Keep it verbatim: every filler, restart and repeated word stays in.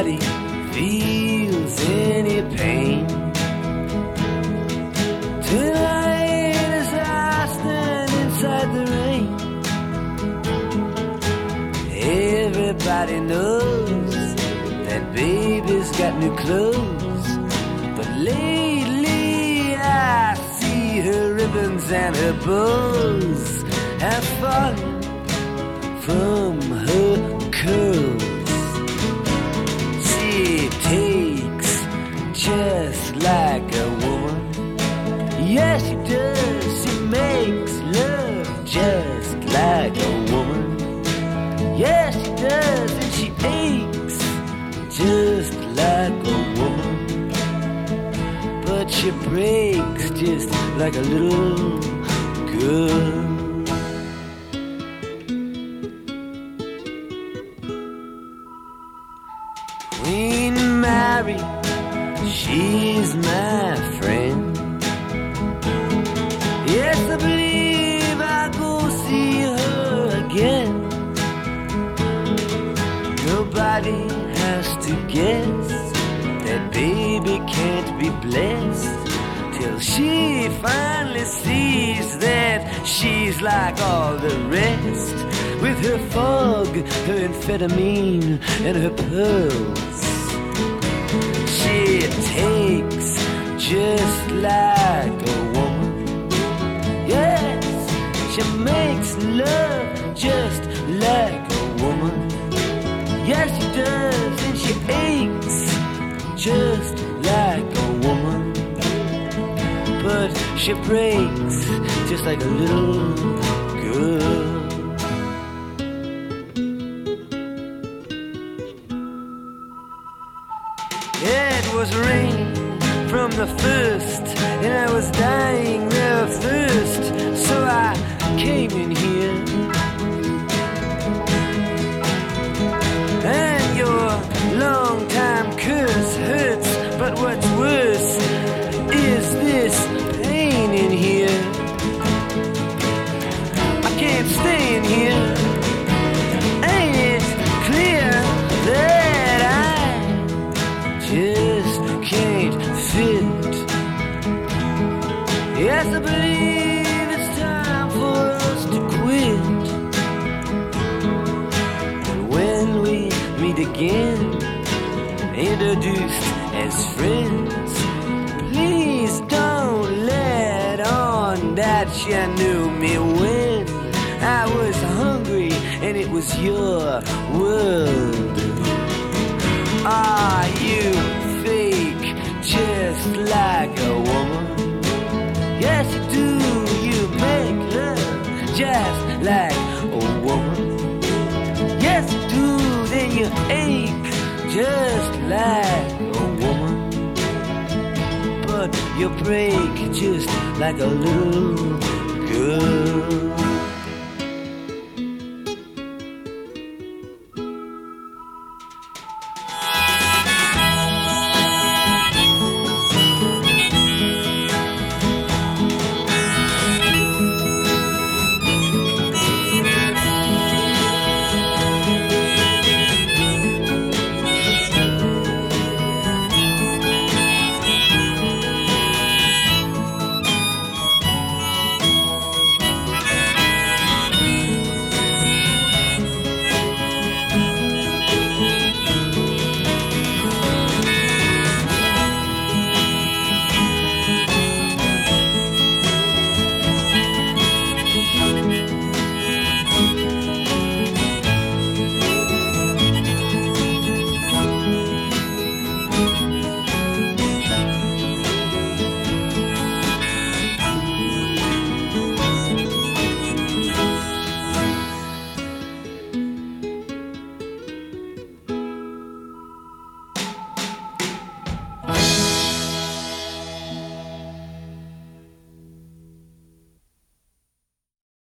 nobody feels any pain. Tonight as I stand inside the rain, everybody knows that baby's got new clothes. But lately I see her ribbons and her bows have fallen from her curls. She takes just like a woman. Yes, she does. She makes love just like a woman. Yes, she does. And she aches just like a woman. But she breaks just like a little girl. Queen Mary, she's my friend. Yes, I believe I'll go see her again. Nobody has to guess that baby can't be blessed till she finally sees that she's like all the rest. With her fog, her amphetamine, and her pearls, she takes just like a woman. Yes, she makes love just like a woman. Yes, she does, and she aches just like a woman. But she breaks just like a little girl. It was rain from the first, and I was dying there of thirst, so I came in here. And your long-time curse hurts, but what's worse is this pain in here. I can't stay in here. Ain't it clear that I just can't fit? Yes, I believe it's time for us to quit. And when we meet again, introduced as friends, please don't let on that you knew me when I was hungry and it was your world. Are you fake just like a woman? Yes, you do. You make love just like a woman. Yes, you do. Then you ache just like a woman. But you break just like a little girl.